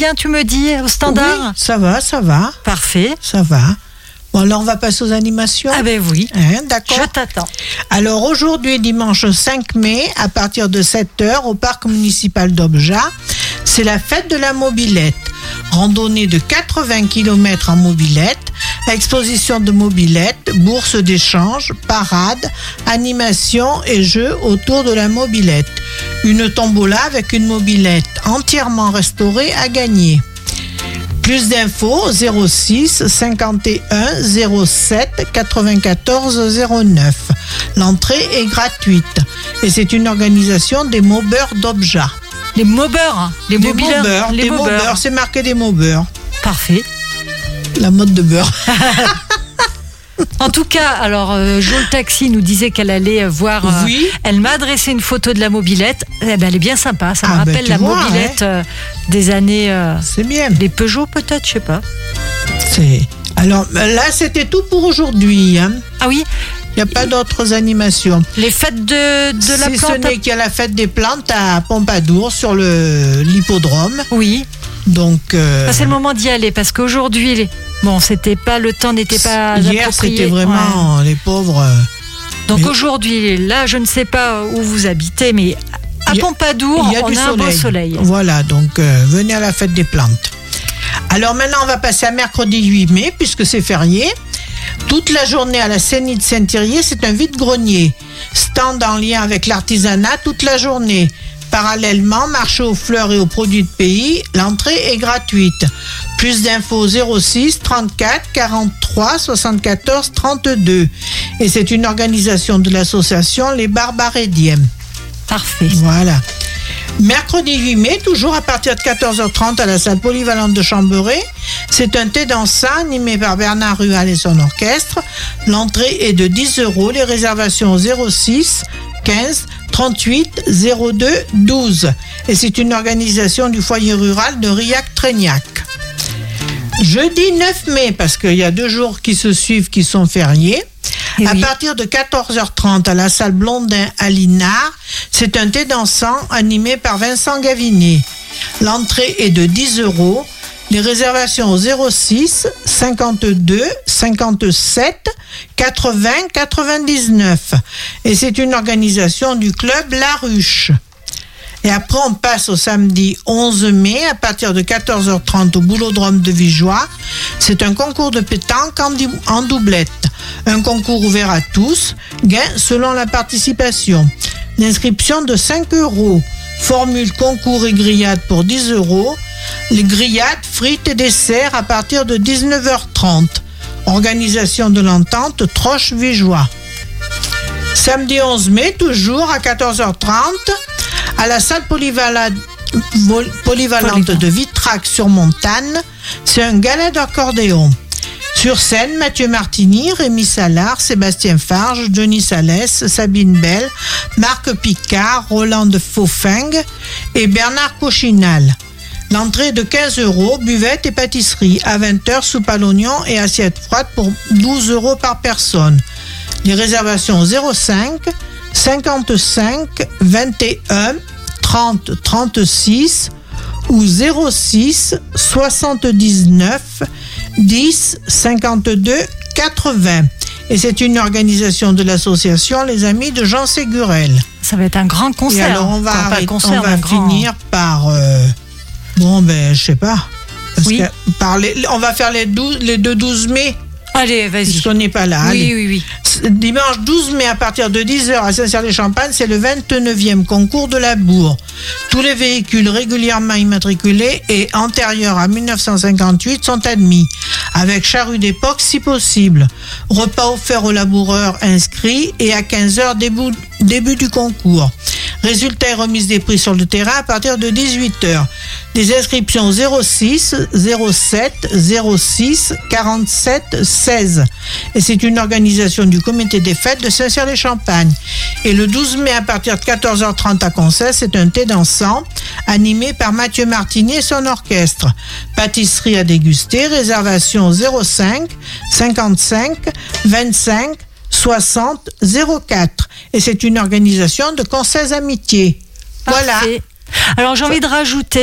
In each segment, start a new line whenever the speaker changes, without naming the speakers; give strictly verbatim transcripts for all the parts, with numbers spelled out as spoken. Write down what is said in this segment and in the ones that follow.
bien, tu me dis, au standard?
Oui, ça va, ça va.
Parfait.
Ça va. Bon, alors on va passer aux animations.
Ah ben oui,
hein, d'accord.
Je t'attends.
Alors aujourd'hui, dimanche cinq mai, à partir de sept heures, au parc municipal d'Obja, c'est la fête de la mobilette. Randonnée de quatre-vingts kilomètres en mobilette, exposition de mobilette, bourse d'échange, parade, animation et jeux autour de la mobilette. Une tombola avec une mobilette entièrement restaurée à gagner. Plus d'infos zéro six cinquante et un zéro sept quatre-vingt-quatorze zéro neuf. L'entrée est gratuite et c'est une organisation des Maubeurs d'Obja.
Les Maubeurs, les
Des
mobileurs,
Maubeurs,
les
des
Maubeurs.
Maubeurs, c'est marqué des Maubeurs.
Parfait.
La mode de beurre.
En tout cas, alors euh, Jo le taxi nous disait qu'elle allait voir. euh,
Oui.
Elle m'a adressé une photo de la mobilette. Eh ben, elle est bien sympa. Ça me
Ah ben,
rappelle
tu
la
vois,
mobilette euh, des années. euh,
C'est bien.
les Peugeot peut-être, je sais pas.
C'est... Alors là, c'était tout pour aujourd'hui. Hein.
Ah oui,
Il n'y a pas d'autres animations.
les fêtes de, de la
si
plante.
ce n'est qu'il y a la fête des plantes à Pompadour sur le, l'hippodrome.
Oui,
Donc, euh,
ça, c'est le moment d'y aller parce qu'aujourd'hui, les... bon, c'était pas le temps n'était pas
hier,
approprié.
c'était vraiment
Ouais.
les pauvres. euh,
Donc
mais-
aujourd'hui, là, je ne sais pas où vous habitez, mais à
Il y a-
Pompadour,
il y a
on
du
a un beau soleil.
Voilà, donc euh, venez à la fête des plantes. Alors maintenant, on va passer à mercredi huit mai, puisque c'est férié. Toute la journée à la Cénille de Saint-Thirier, c'est un vide-grenier. Stand en lien avec l'artisanat toute la journée. Parallèlement, marché aux fleurs et aux produits de pays, l'entrée est gratuite. Plus d'infos zéro six trente-quatre quarante-trois soixante-quatorze trente-deux. Et c'est une organisation de l'association Les Barbarédiens.
Parfait.
Voilà. Mercredi huit mai, toujours à partir de quatorze heures trente à la salle polyvalente de Chambéry, c'est un thé dansant animé par Bernard Rual et son orchestre. L'entrée est de dix euros, les réservations zéro six quinze trente-huit zéro deux douze. Et c'est une organisation du foyer rural de Riac-Trégnac. Jeudi neuf mai, parce qu'il y a deux jours qui se suivent qui sont fériés,
Et
à
oui.
partir de quatorze heures trente à la salle Blondin à Linard, c'est un thé dansant animé par Vincent Gavinet. L'entrée est de dix euros. Les réservations au zéro six cinquante-deux cinquante-sept quatre-vingts quatre-vingt-dix-neuf. Et c'est une organisation du club La Ruche. Et après, on passe au samedi onze mai, à partir de quatorze heures trente au Boulodrome de Vigeois. C'est un concours de pétanque en, di- en doublette. Un concours ouvert à tous, gain selon la participation. L'inscription de cinq euros. Formule concours et grillades pour dix euros. Les grillades, frites et desserts à partir de dix-neuf heures trente. Organisation de l'entente Troche-Vigeois. Samedi onze mai, toujours à quatorze heures trente, à la salle polyvalente, polyvalente
Polyvalent.
de Vitrac-sur-Montagne, c'est un gala d'accordéon. Sur scène, Mathieu Martini, Rémi Salard, Sébastien Farge, Johnny Salès, Sabine Bell, Marc Picard, Roland de Faufingue et Bernard Cochinal. L'entrée est de quinze euros, buvette et pâtisserie. À vingt heures, soupe à l'oignon et assiette froide pour douze euros par personne. Les réservations zéro cinq cinquante-cinq vingt et un trente trente-six ou zéro six soixante-dix-neuf dix cinquante-deux quatre-vingts. Et c'est une organisation de l'association Les Amis de Jean Ségurel.
Ça va être un grand concert.
Et alors on va,
Enfin, pas
arrêter-
concert,
on va
un grand-
finir par... euh, bon ben je sais pas. Parce
Oui.
que par les- on va faire les, douze, les deux douze mai,
Allez, vas-y.
puisqu'on n'est pas là.
Oui,
Allez.
oui, oui.
Dimanche douze mai à partir de dix heures à Saint-Cyr-les-Champagnes, c'est le vingt-neuvième concours de la Bourre. Tous les véhicules régulièrement immatriculés et antérieurs à mille neuf cent cinquante-huit sont admis, avec charrue d'époque si possible. Repas offerts aux laboureurs inscrits et à quinze heures début, début du concours. Résultat et remise des prix sur le terrain à partir de dix-huit heures. Des inscriptions zéro six zéro sept zéro six quarante-sept seize. Et c'est une organisation du comité des fêtes de Saint-Cyr-les-Champagnes. Et le douze mai à partir de quatorze heures trente à Concès, c'est un thé dansant animé par Mathieu Martini et son orchestre. Pâtisserie à déguster, réservation zéro cinq cinquante-cinq vingt-cinq soixante zéro quatre. Et c'est une organisation de Concès Amitié. Voilà.
Parfait. Alors j'ai envie de rajouter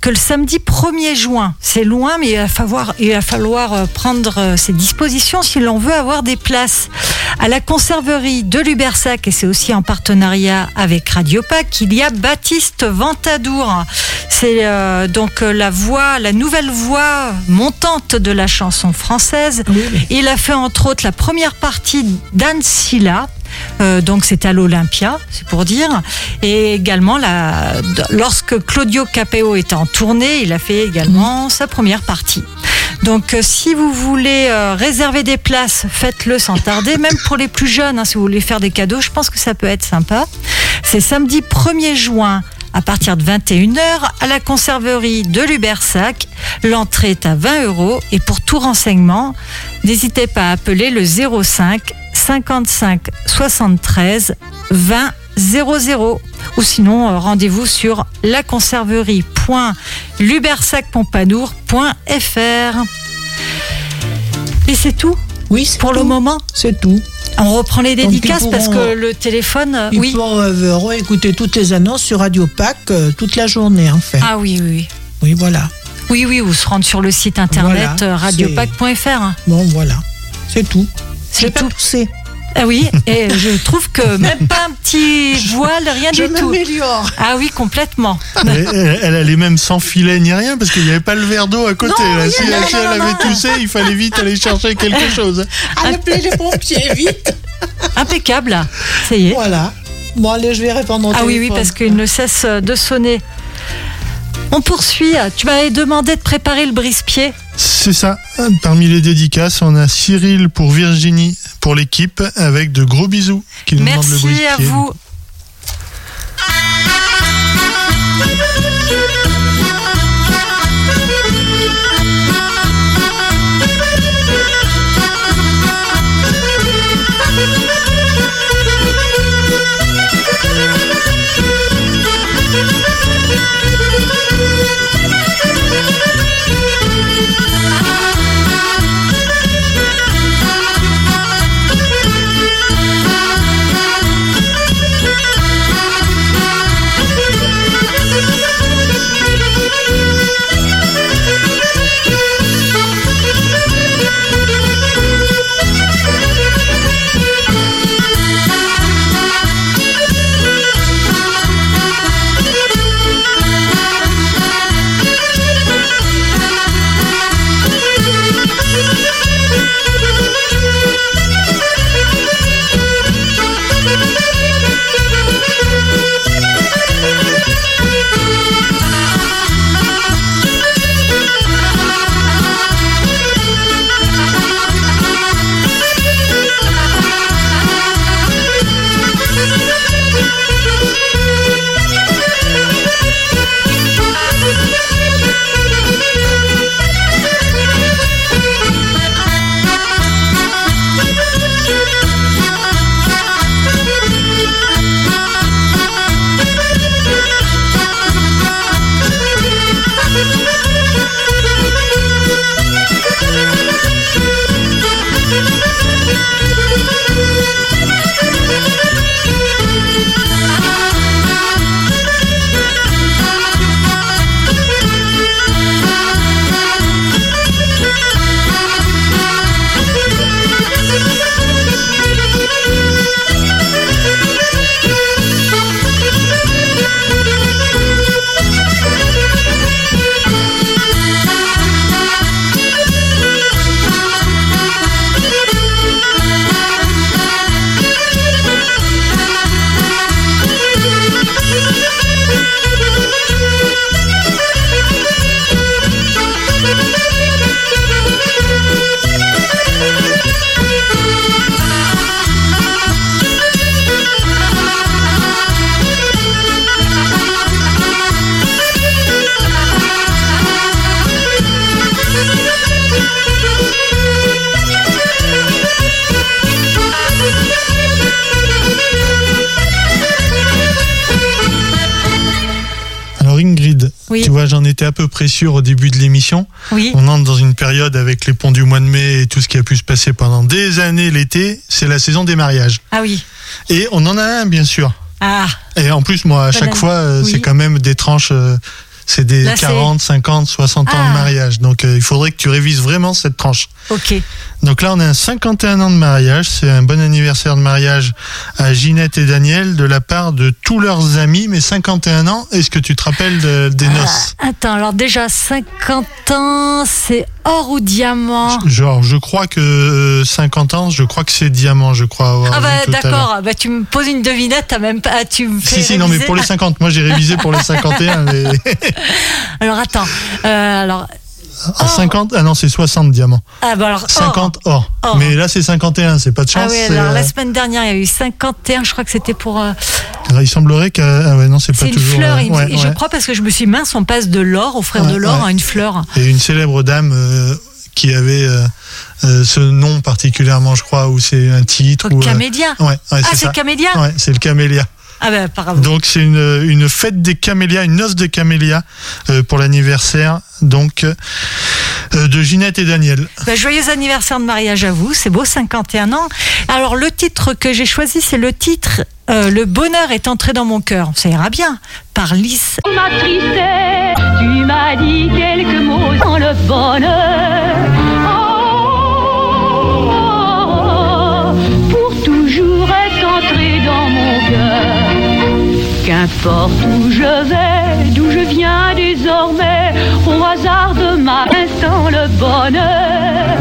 que le samedi premier juin, c'est loin, mais il va falloir, il va falloir prendre ses dispositions si l'on veut avoir des places. À la conserverie de Lubersac, et c'est aussi en partenariat avec Radio Pac, il y a Baptiste Ventadour. C'est euh, donc la voix, la nouvelle voix montante de la chanson française.
Oui, oui.
Il a fait entre autres la première partie d'Anne Silla. Euh, donc c'est à l'Olympia, c'est pour dire. Et également, la, lorsque Claudio Capéo était en tournée, il a fait également mmh. sa première partie. Donc euh, si vous voulez euh, réserver des places, faites-le sans tarder, même pour les plus jeunes, hein, si vous voulez faire des cadeaux, je pense que ça peut être sympa. C'est samedi premier juin à partir de vingt et une heures à la conserverie de Lubersac. L'entrée est à vingt euros et pour tout renseignement, n'hésitez pas à appeler le zéro cinq cinquante-cinq soixante-treize vingt zéro zéro ou sinon euh, rendez-vous sur laconserverie point lubersac pompadour point f r. Et c'est tout.
Oui, c'est
pour
tout.
le moment.
C'est tout.
On reprend les dédicaces
pourront,
parce que le téléphone.
Ils
oui.
pourront euh, réécouter toutes les annonces sur Radio Pac euh, toute la journée en fait.
Ah oui, oui.
Oui, voilà.
Oui, oui, ou se rendre sur le site internet
Voilà,
radiopac point f r.
Bon, voilà. C'est tout.
C'est
J'ai
tout.
pas poussé.
Ah oui, et je trouve que même pas un petit voile, rien
Je
du tout.
m'améliore.
Ah oui, complètement.
Elle, elle, elle allait même sans filet ni rien parce qu'il n'y avait pas le verre d'eau à côté.
Non,
là.
oui,
Si,
non,
si
non,
elle
non,
avait
non.
toussé, il fallait vite aller chercher quelque chose.
Allez, appeler les pompiers, vite.
Impeccable, là. Ça y est.
Voilà. Bon, allez, je vais répondre au
Ah
téléphone.
oui, oui, parce qu'il ne cesse de sonner. On poursuit. Tu m'avais demandé de préparer le brise-pied.
C'est ça. Parmi les dédicaces, on a Cyril pour Virginie, pour l'équipe, avec de gros bisous. Qui nous demande le
Merci
brise-pied.
à vous. Oui.
Tu vois, j'en étais à peu près sûr au début de l'émission.
Oui.
On entre dans une période avec les ponts du mois de mai et tout ce qui a pu se passer pendant des années l'été. C'est la saison des mariages.
Ah oui.
Et on en a un, bien sûr.
Ah.
Et en plus, moi, à
Bonne
chaque
année.
fois, euh,
Oui.
c'est quand même des tranches euh, c'est des
Là,
quarante,
c'est...
cinquante, soixante ans
Ah.
de mariage. Donc euh, il faudrait que tu révises vraiment cette tranche.
Ok.
Donc là, on a un cinquante et un ans de mariage. C'est un bon anniversaire de mariage à Ginette et Daniel de la part de tous leurs amis. Mais cinquante et un ans, est-ce que tu te rappelles de- des noces?
Ah, attends, alors déjà cinquante ans, c'est or ou diamant?
Genre, je crois que cinquante ans, je crois que c'est diamant, je crois avoir
Ah
vu
bah
tout à l'heure.
d'accord, bah, tu me poses une devinette, t'as même pas, tu me fais
Si, si, non, mais
réviser.
pour les cinquante. Moi, j'ai révisé pour les cinquante et un. Mais...
Alors attends, euh, alors,
En cinquante, ah non, c'est soixante diamants.
ah bah alors, or.
cinquante or.
Or.
Mais là, c'est cinquante et un, c'est pas de chance.
Ah oui,
c'est,
alors
euh,
la semaine dernière, il y a eu cinquante et un, je crois que c'était pour... euh,
Il semblerait que. Ah ouais, non, c'est pas
c'est une
toujours.
fleur,
euh,
il me-
ouais,
et je
ouais.
crois parce que je me suis dit, mince, on passe de l'or, au frère
Ouais,
de l'or,
ouais.
à une fleur.
Et une célèbre dame euh, qui avait euh, euh, ce nom particulièrement, je crois, ou c'est un titre.
Au
ou, euh,
Camélia.
Ouais, ouais,
Ah,
c'est
c'est
ça.
Camélia?
Ouais, c'est le camélia.
Ah bah pardon.
Donc c'est une, une fête des camélias, une noce des camélias euh, pour l'anniversaire donc euh, de Ginette et Daniel.
Bah, joyeux anniversaire de mariage à vous, c'est beau, cinquante et un ans. Alors le titre que j'ai choisi, c'est le titre euh, Le bonheur est entré dans mon cœur. Ça ira bien, par Lys.
Ma tristesse, tu m'as dit quelques mots dans le bonheur. Oh, pour toujours être entré dans mon cœur. Qu'importe où je vais, d'où je viens désormais, au hasard de ma instant le bonheur.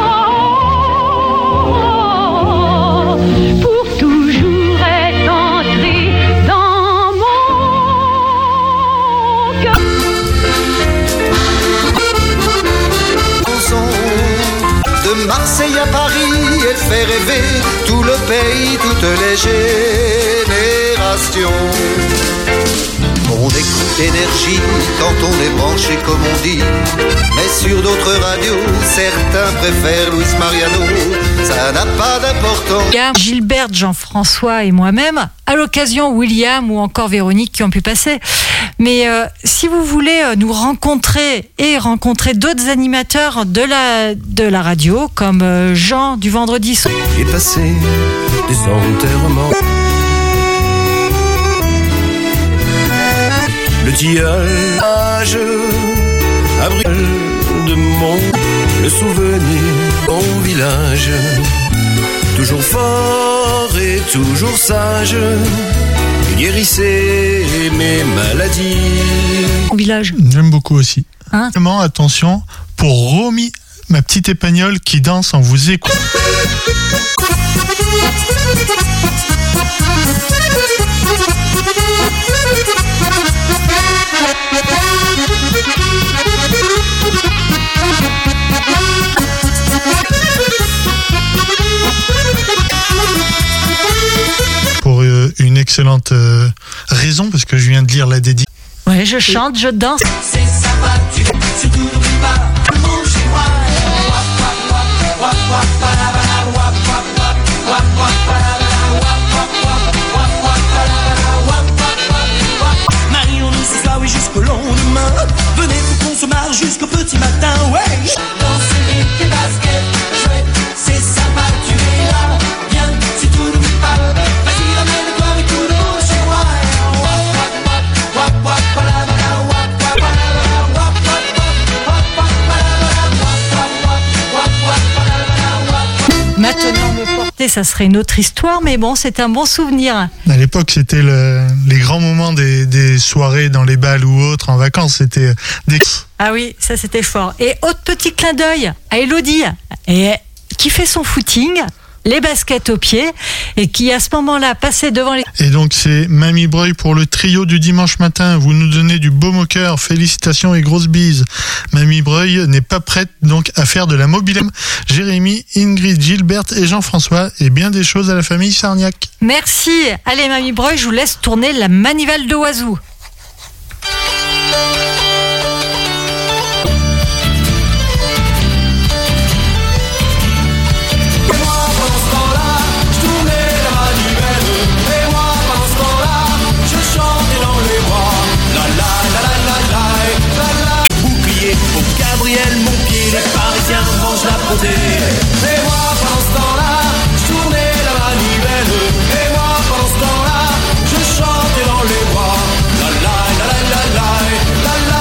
Oh, pour toujours être entré dans mon cœur.
De Marseille à Paris, elle fait rêver tout le pays, toutes les générations. On écoute énergie quand on est branché comme on dit. Mais sur d'autres radios, certains préfèrent Luis Mariano. Ça n'a pas d'importance.
William, Gilberte, Jean-François et moi-même, à l'occasion William ou encore Véronique qui ont pu passer. Mais euh, si vous voulez euh, nous rencontrer et rencontrer d'autres animateurs de la, de la radio, comme euh, Jean du vendredi soir,
J'ai passé des enterrements.
Le tillage abrite de mon le souvenir, mon village. Toujours fort et toujours sage, guérissez mes maladies.
au village.
J'aime beaucoup aussi.
Hein
Vraiment, attention pour Romy, ma petite épagnole qui danse en vous écoutant. Pour euh, une excellente euh, raison, parce que je viens de lire la dédicace.
Ouais, je chante, je danse.
Marions-nous ce soir, oui, jusqu'au lendemain. Venez pour qu'on se marre jusqu'au petit matin, ouais. Danser tes baskets, chouette, c'est sympa, tu es là. Viens, si tout n'oublie pas. Vas-y, ramène-toi avec tout l'eau chez moi. Wap, wap, wap, wap, wap, palabala, wap, wap, palabala, wap, wap, wap, wap, wap, palabala, wap, wap, wap, wap, wap, palabala, wap.
Maintenant, me porter, ça serait une autre histoire, mais bon, c'est un bon souvenir.
À l'époque, c'était le- les grands moments des, des soirées dans les balles ou autres en vacances. C'était des...
Ah oui, ça c'était fort. Et autre petit clin d'œil à Elodie, et, qui fait son footing, les baskets aux pieds, et qui à ce moment-là passait devant les...
Et donc, c'est Mamie Breuil pour le trio du dimanche matin. Vous nous donnez du baume au cœur. Félicitations et grosses bises. Mamie Breuil n'est pas prête donc à faire de la mobilette. Jérémy, Ingrid, Gilberte et Jean-François et bien des choses à la famille Sarniac.
Merci. Allez, Mamie Breuil, je vous laisse tourner la manivelle de Oiseau.
Bouclier au Gabriel, mon pied, les Parisiens mangent la beauté. Et moi, pendant ce temps-là, je tournais la manivelle. Et moi, pendant ce temps-là, je chantais dans les bois. La la la la la la la la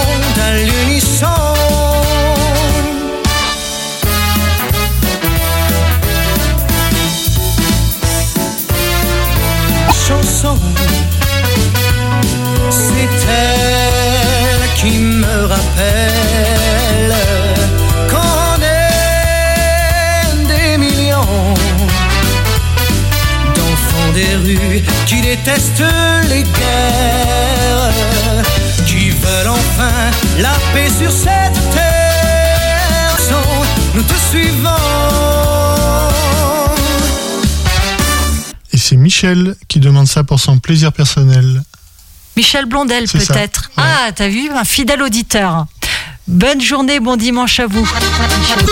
chanson. C'est elle qui me rappelle qu'on est des millions d'enfants des rues qui détestent les guerres, qui veulent enfin la paix sur cette terre. Nous te suivons.
Et c'est Michel qui demande ça pour son plaisir personnel.
Michel Blondel,
C'est
peut-être.
ça, ouais.
Ah, t'as vu, un fidèle auditeur. Bonne journée, bon dimanche à vous. Michel.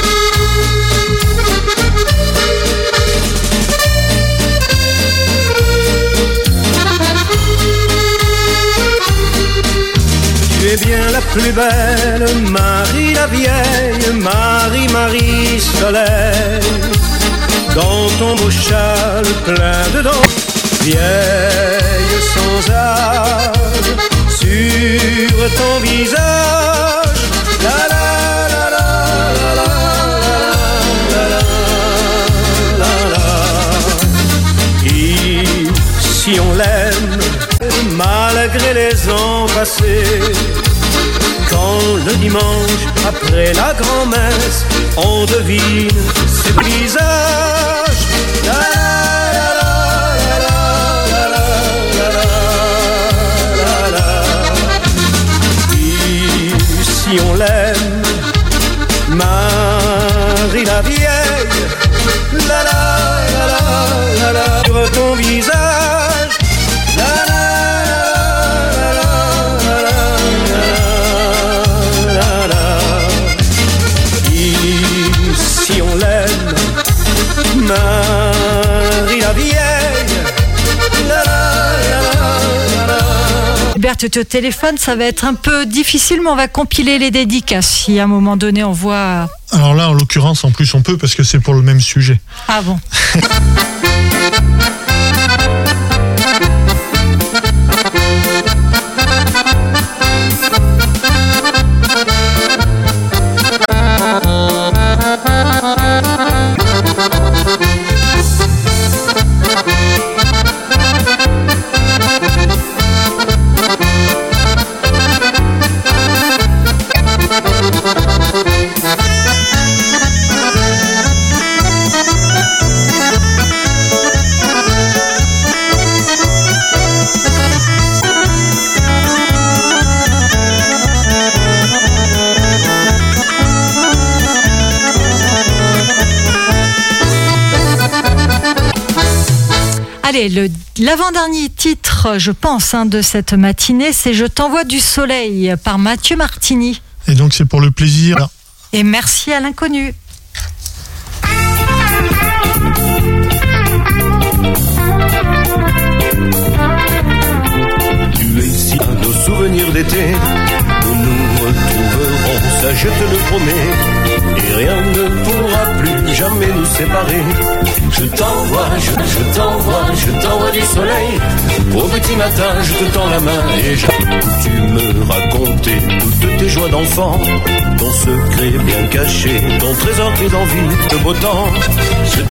Tu es bien la plus belle, Marie la vieille, Marie, Marie soleil. Dans ton beau châle plein de dents, vieille sans âge, sur ton visage, la la la la la la la la la la. Ici on l'aime, malgré les ans passés. Quand le dimanche, après la grand-messe, on devine ses visages. La la la la la la la la la. Ici on l'aime, Marie la vieille. La la la la la la. Sur ton visage. Si on l'aime, Marie la vieille. La, la, la, la, la.
Berthe, tu au téléphone, ça va être un peu difficile, mais on va compiler les dédicaces. Si à un moment donné on voit.
Alors là, en l'occurrence, en plus, on peut parce que c'est pour le même sujet.
Ah bon. Allez, le, l'avant-dernier titre, je pense, hein, de cette matinée, c'est « Je t'envoie du soleil » par Mathieu Martini.
Et donc c'est pour le plaisir.
Et merci à l'inconnu.
Tu es ici à nos souvenirs d'été, nous nous retrouverons, ça je te le promets, et rien ne pourra plus jamais nous séparer. Je t'envoie, je, je t'envoie, je t'envoie du soleil. Au petit matin, je te tends la main et j'aime. Tu me racontais toutes tes joies d'enfant, ton secret bien caché, ton trésor pris d'envie, de beau temps. Je...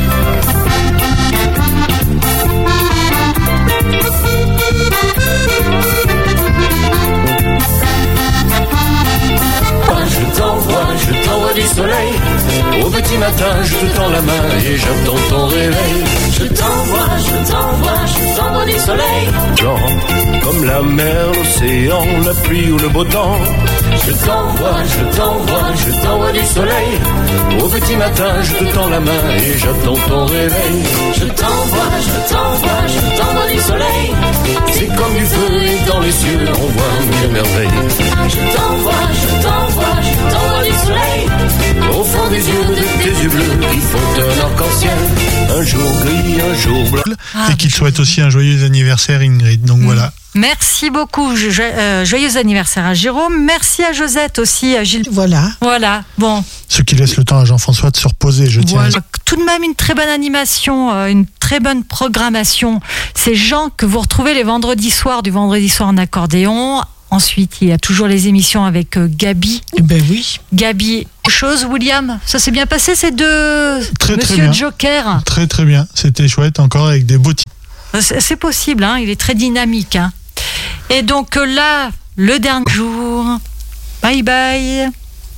Je t'envoie, je t'envoie du soleil. Au petit matin, je te tends la main et j'attends ton réveil. Je t'envoie, je t'envoie, je t'envoie du soleil. Genre, comme la mer, l'océan, la pluie ou le beau temps. Je t'envoie, je t'envoie, je t'envoie du soleil. Au petit matin, je te tends la main et j'attends ton réveil. Je t'envoie, je t'envoie, je t'envoie du soleil. C'est comme du feu et dans les cieux, on voit mille merveilles. Je t'envoie, je t'envoie, je t'envoie du soleil. Au fond des yeux, de tes yeux bleus qui font un arc-en-ciel. Un jour gris, un jour blanc.
Ah,
et qu'il souhaite aussi un joyeux anniversaire, Ingrid. Donc mmh. voilà.
Merci beaucoup. Je, je, euh, joyeux anniversaire à Jérôme. Merci à Josette aussi, à Gilles.
Voilà.
Voilà. Bon.
Ce qui laisse le temps à Jean-François de se reposer, je tiens
Voilà. À... Tout de même une très bonne animation, euh, une très bonne programmation. C'est Jean que vous retrouvez les vendredis soirs, du vendredi soir en accordéon. Ensuite, il y a toujours les émissions avec euh, Gabi.
Eh ben oui.
Gabi, chose, William, ça s'est bien passé ces deux
très,
Monsieur
très bien.
Joker.
Très très bien. C'était chouette encore avec des beaux titres.
C'est, c'est possible, hein, il est très dynamique. Hein. Et donc là, le dernier jour. Bye bye.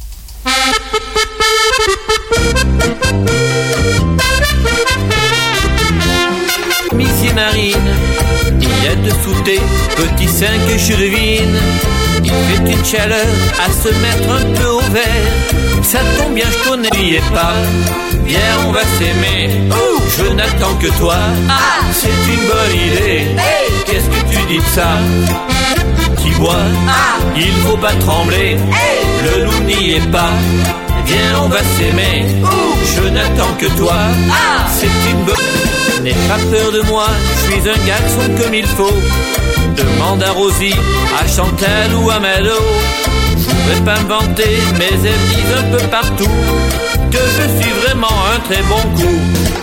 Missy Marine, il y a dessous tes petits seins que je devine. Il fait une chaleur à se mettre un peu au vert. Ça tombe bien, je connais, n'y est pas. Viens, on va s'aimer. Oh, je n'attends que toi. Ah, c'est une bonne idée. Hey, qu'est-ce que tu dis de ça? Qui boit? Ah, il faut pas trembler. Hey, le loup n'y est pas. Viens, on va s'aimer. Oh, je n'attends que toi. Ah, c'est une bonne. N'aie pas peur de moi, je suis un garçon comme il faut. Demande à Rosie, à Chantal ou à Malo. Je voudrais pas me vanter, mais elles disent un peu partout que je suis vraiment un très bon coup.